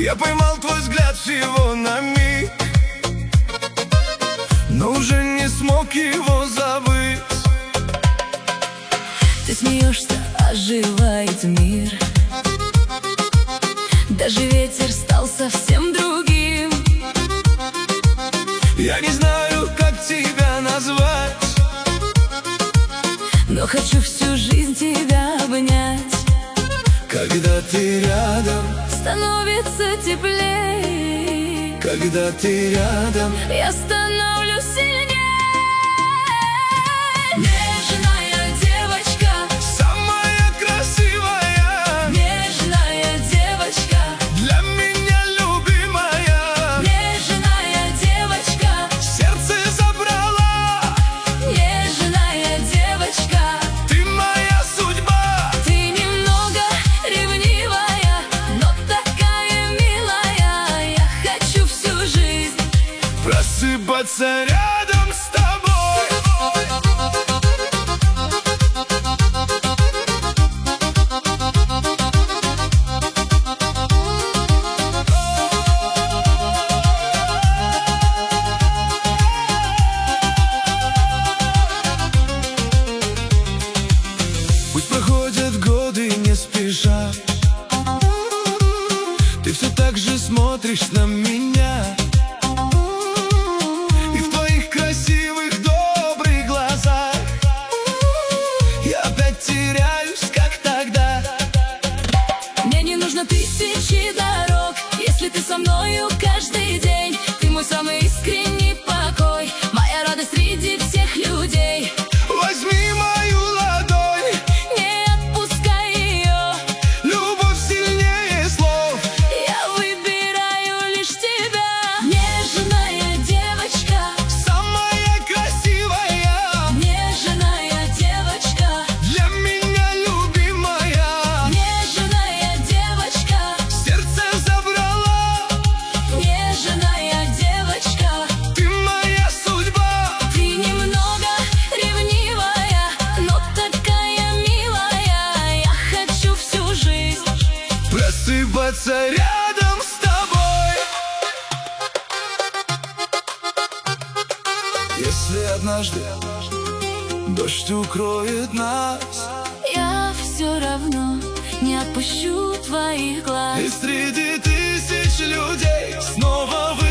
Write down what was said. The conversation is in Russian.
Я поймал твой взгляд всего на миг, но уже не смог его забыть. Ты смеешься, оживает мир. Даже ветер стал совсем другим. Я не знаю, как тебя назвать, но хочу всю жизнь тебя обнять. когда ты рядом, Становится теплее. когда ты рядом, Я становлюсь сильнее. Нежная девочка, самая красивая, нежная девочка, для меня любимая. нежная девочка, Сердце забрала, нежная девочка. ты моя судьба. Ты немного ревнивая, но такая милая. Я хочу всю жизнь Просыпаться рядом с тобой. Пусть проходят годы не спеша, ты все так же смотришь на меня, и в твоих красивых добрых глазах я опять теряюсь, как тогда. Мне не нужно тысячи дорог, если ты со мною каждый день. Ты мой самый искренний покой, моя радость среди всех людей. Возьми мою ладонь, Не отпускай ее, любовь сильнее слов. я выбираю лишь тебя. Нежная девочка, Самая красивая, нежная девочка, для меня любимая. нежная девочка, Сердце забрала, нежная девочка. ты моя судьба. Ты немного ревнивая, но такая милая. Я хочу всю жизнь Просыпаться рядом с тобой. Если однажды дождь укроет нас, Я все равно не отпущу твоих глаз. и среди тысяч людей снова